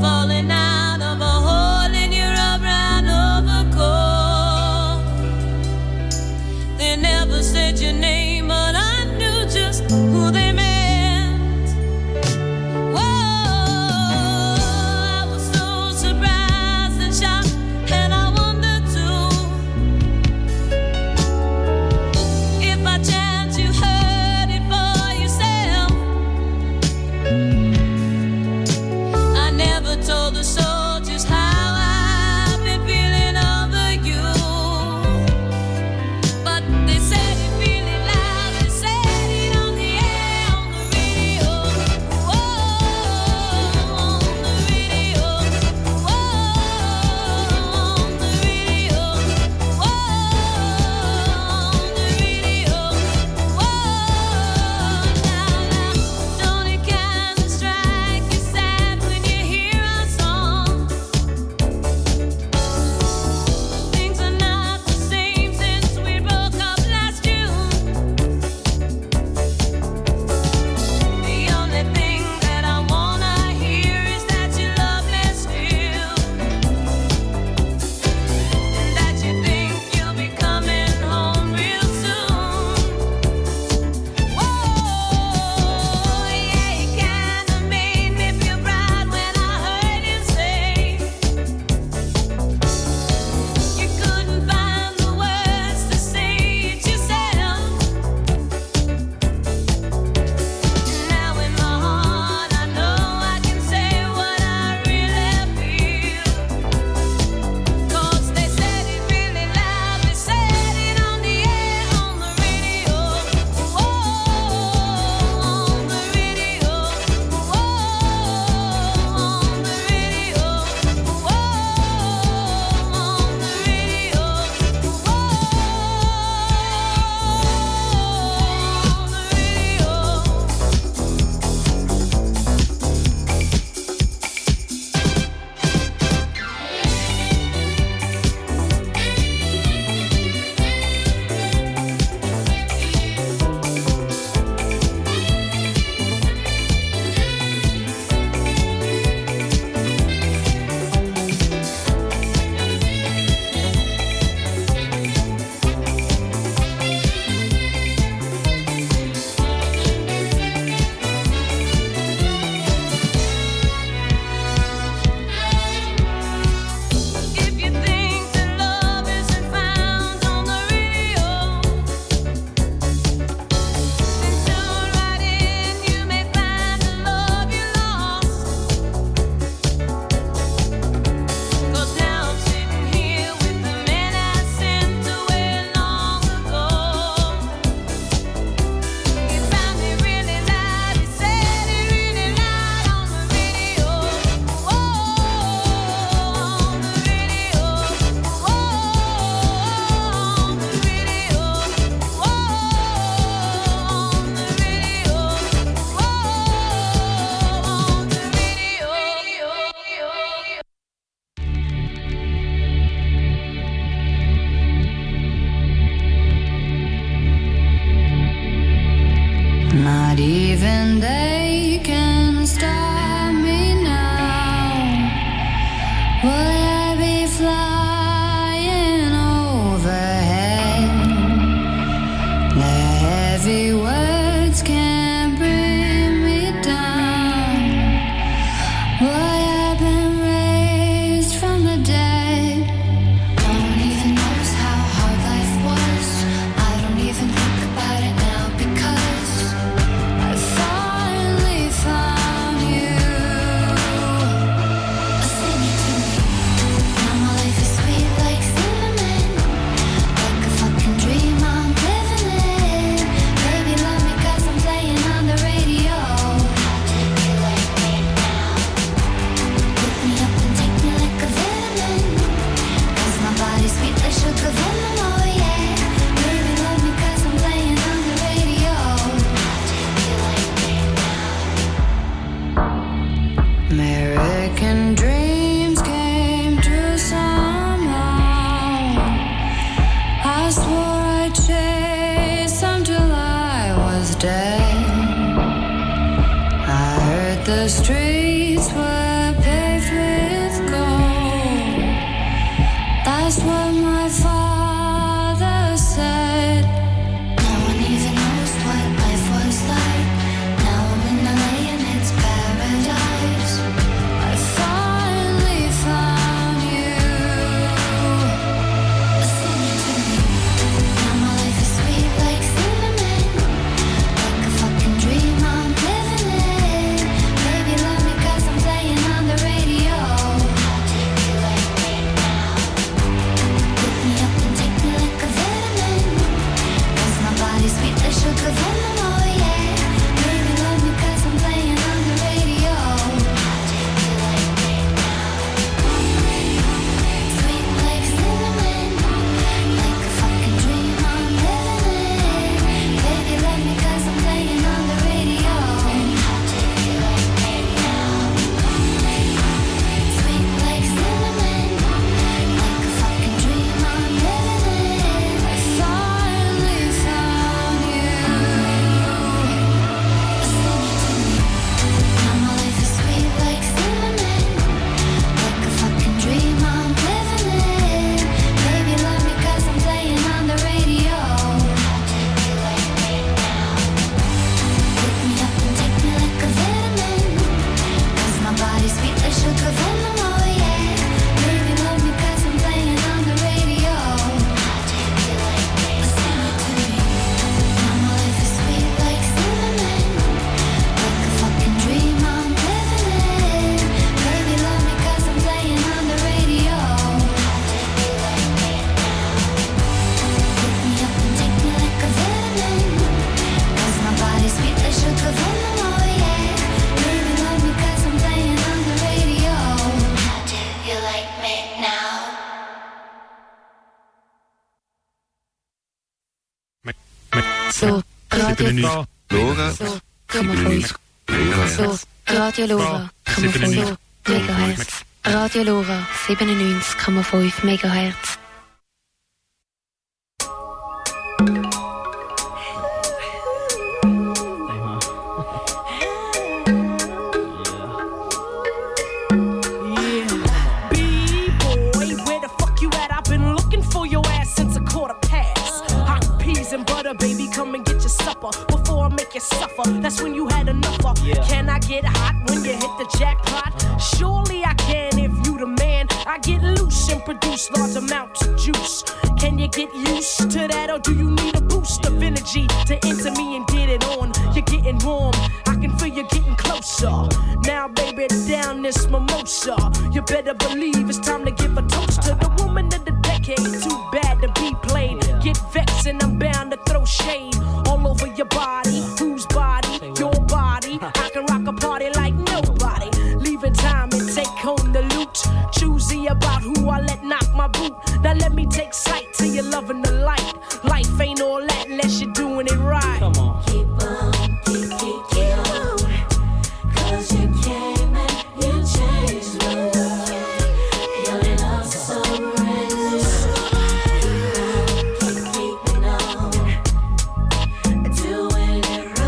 falling out of a hole in your brown overcoat. They never said your name, but I knew just who they meant. Not even they can stop me now. Will I be flying overhead? The heavy words can't bring me down. Boy, I've been raised from the dead. I don't even know how hard life was. I don't even think about it now because I finally found you. Sing it to me. Now my life is sweet like cinnamon, like a fucking dream I'm living in. Baby, love me 'cause I'm playing on the radio. How did you like me now? Pick me up and take me like a vitamin, 'cause my body's sweet like sugar venom, oh yeah. Baby, love me 'cause I'm playing on the radio. How did you like me now? American dreams came true somehow. I swore I'd chase them till I was dead. I heard the streets were paved with So, Radio Lora, so, 97,5. So, Radio Lora, 97,5 MHz. Radio Lora, 97,5 MHz. Baby, come and get your supper before I make you suffer. That's when you had enough of. Can I get hot when you hit the jackpot? Surely I can if you the man. I get loose and produce large amounts of juice. Can you get used to that, or do you need a boost of energy to enter me and get it on? You're getting warm, I can feel you getting closer. Now, baby, down this mimosa. You better believe it's time to give a toast to the woman of the decade. Too bad to be played. Get vexed and I'm bound to throw shade all over your body. Whose body? Your body. I can rock a party like nobody. Leaving time and take home the loot. Choosy about who I let knock my boot. Now let me take sight till you're loving the light. Life ain't all that unless you're doing it right. Come on. Keep on, keep on. 'Cause you came and you changed my world. Your love so real. Keeping on. Doing it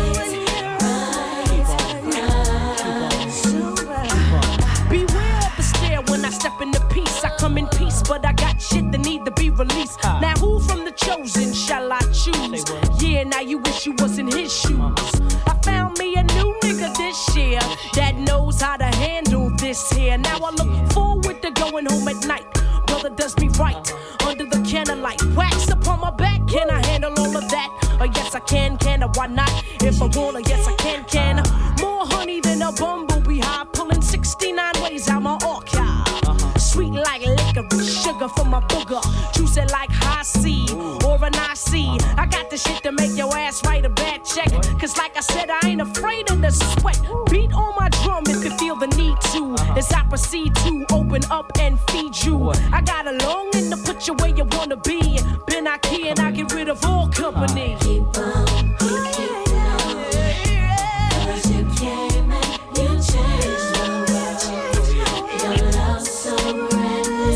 right. Beware of the stare when I step into peace. I come in peace, but I got shit that need to be released. Now who from the chosen shall I choose? Yeah, now you wish you was in his shoes. I found me a new nigga this year that knows how to handle this here. Now I look forward to going home at night. Brother does me right under the candlelight. Wax upon my back, can I handle all of that? Yes I can I? Why not? If I wanna, yes I can I? More honey than a bumblebee hive, pulling 69 ways out my archive. Sweet like licorice, sugar from my booger, juicy like high C or an IC. I got the shit to make your ass write a bad check. 'Cause like I said, I ain't afraid of the sweat. Beat on my drum if you feel the need to, as I proceed to open up and feed you. I got a longing to put you where you wanna be. Been out here and I get rid of all company. Keep on, keep on. 'Cause you came and you changed my world. Your love so real.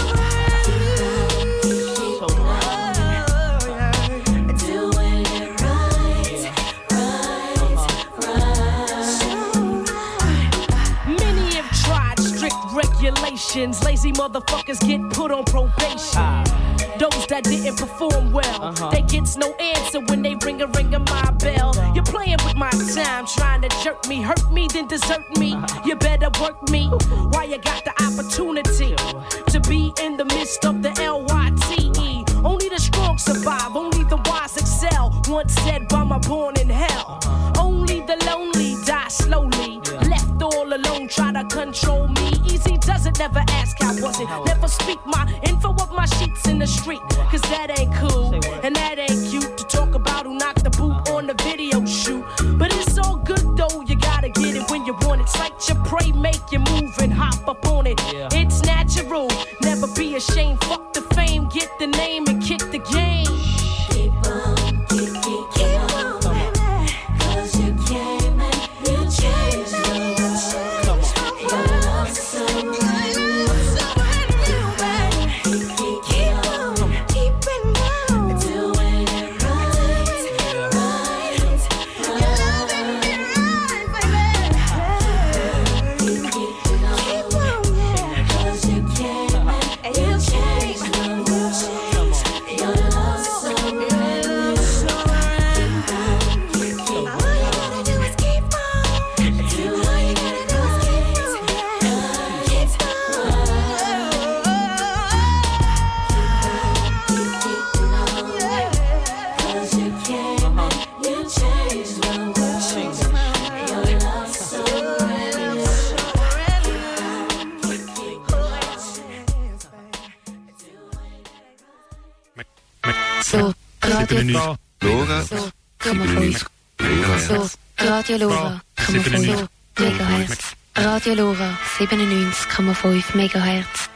Keep on, doing it right. Many have tried strict regulations. Lazy motherfuckers get put on probation. Those that didn't perform well, they gets no answer when they ring a my bell. You're playing with my time, trying to jerk me, hurt me, then desert me. You better work me while you got the opportunity to be in the midst of the LYTE. Only the strong survive, only the wise excel. Once said by my born in hell. Only the lonely die slowly. Left all alone, try to control me. Easy does it, never ask how was it. Never speak my info of my sheets in the street. 'Cause that ain't cool, and that ain't cute. To talk about who knocked the boot on the video shoot. But it's all good though, you gotta get it when you want it. Sight your prey, make you move and hop up on it. It's natural, never be ashamed. Fuck the fame, get the name and kick the game. Keep on, keep on, baby. 'Cause you came and you changed my world. Your love so real. So, Radio Lora, 97,5. So, Radio Lora, 97,5 MHz. Radio Lora, 97,5 MHz.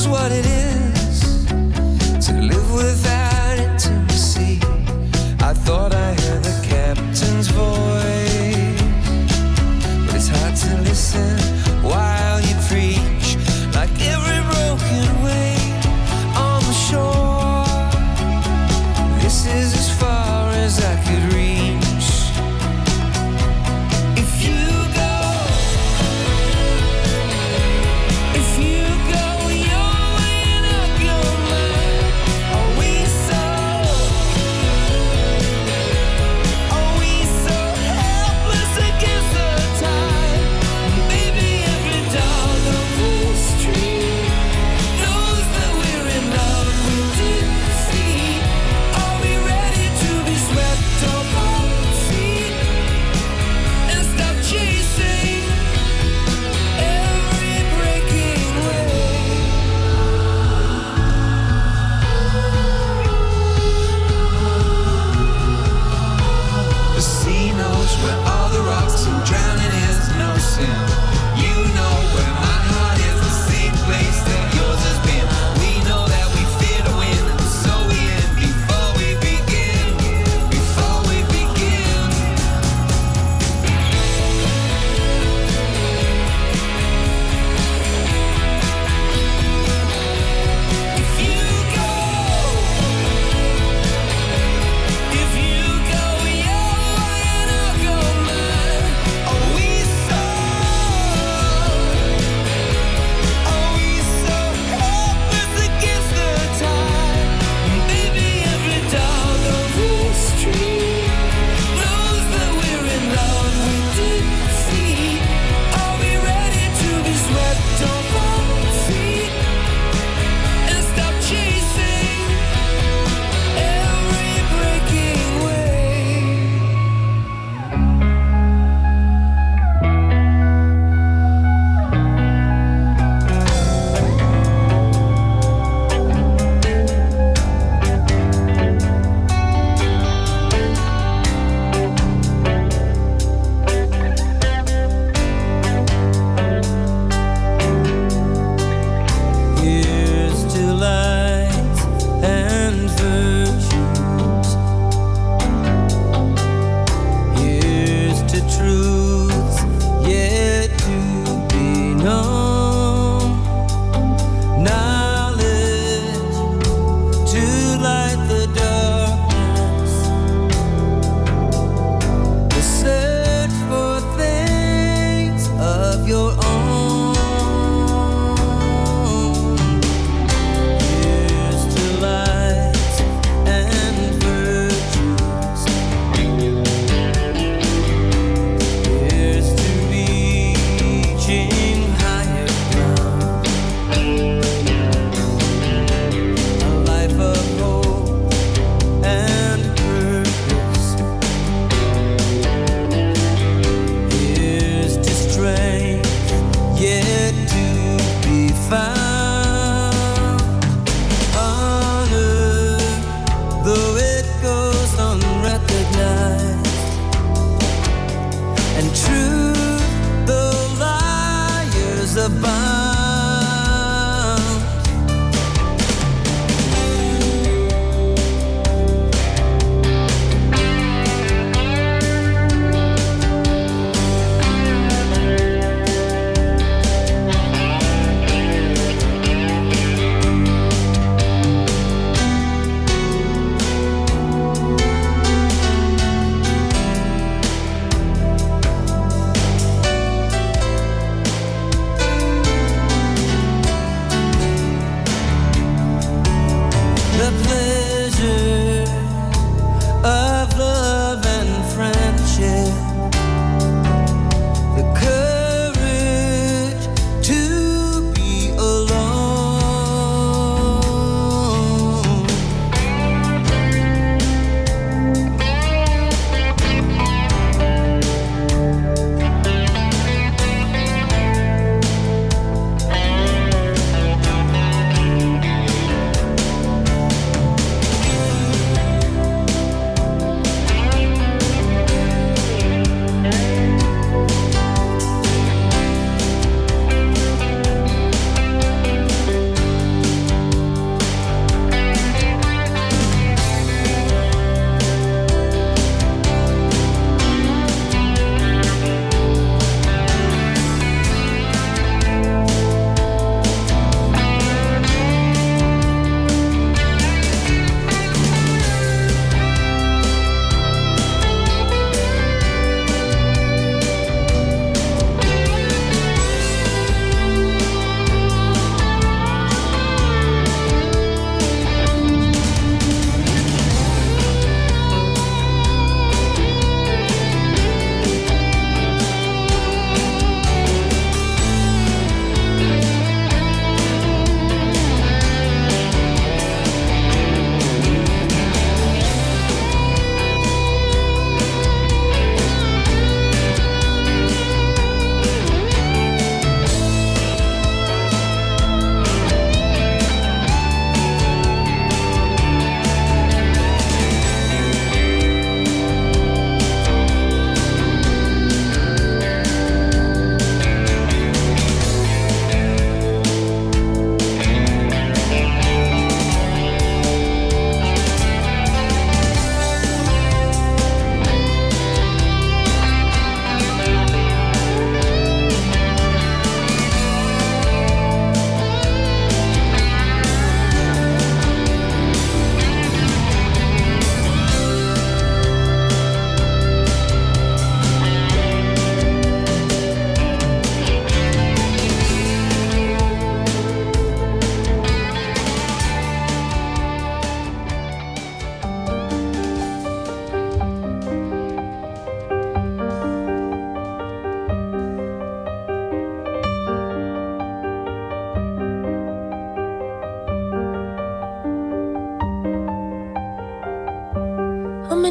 what it is to live without intimacy. I thought I heard the captain's voice, but it's hard to listen while you preach, like every broken wave on the shore. This is as far as I could reach. If you go your way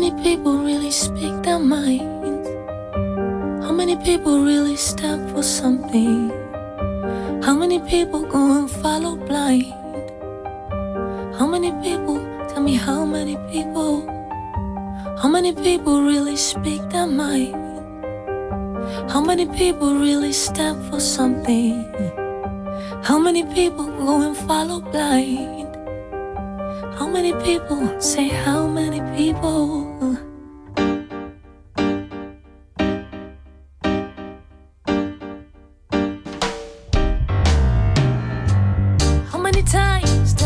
many people really speak their minds? How many people really stand for something? How many people go and follow blind? How many people, tell me how many people? How many people really speak their mind? How many people really stand for something? How many people go and follow blind? How many people say how many people?